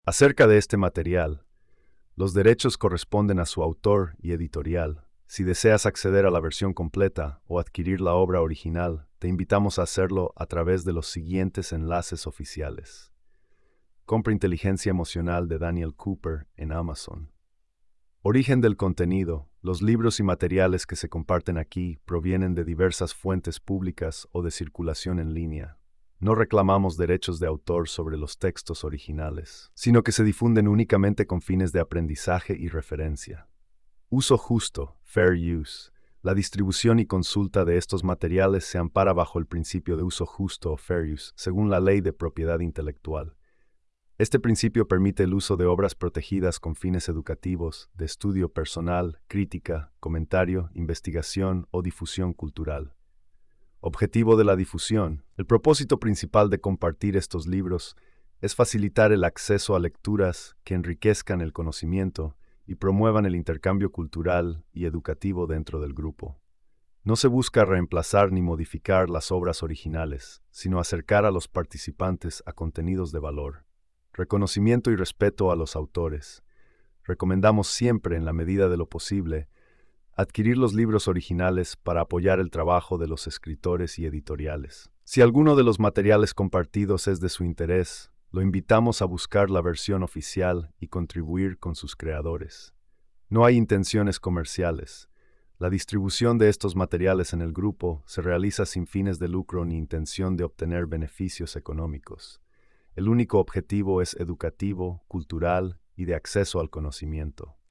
Acerca de este material, los derechos corresponden a su autor y editorial. Si deseas acceder a la versión completa o adquirir la obra original, te invitamos a hacerlo a través de los siguientes enlaces oficiales. Compra Inteligencia Emocional de Daniel Cooper en Amazon. Origen del contenido. Los libros y materiales que se comparten aquí provienen de diversas fuentes públicas o de circulación en línea. No reclamamos derechos de autor sobre los textos originales, sino que se difunden únicamente con fines de aprendizaje y referencia. Uso justo, fair use. La distribución y consulta de estos materiales se ampara bajo el principio de uso justo o fair use, según la Ley de Propiedad Intelectual. Este principio permite el uso de obras protegidas con fines educativos, de estudio personal, crítica, comentario, investigación o difusión cultural. Objetivo de la difusión. El propósito principal de compartir estos libros es facilitar el acceso a lecturas que enriquezcan el conocimiento y promuevan el intercambio cultural y educativo dentro del grupo. No se busca reemplazar ni modificar las obras originales, sino acercar a los participantes a contenidos de valor. Reconocimiento y respeto a los autores. Recomendamos siempre, en la medida de lo posible, adquirir los libros originales para apoyar el trabajo de los escritores y editoriales. Si alguno de los materiales compartidos es de su interés, lo invitamos a buscar la versión oficial y contribuir con sus creadores. No hay intenciones comerciales. La distribución de estos materiales en el grupo se realiza sin fines de lucro ni intención de obtener beneficios económicos. El único objetivo es educativo, cultural y de acceso al conocimiento.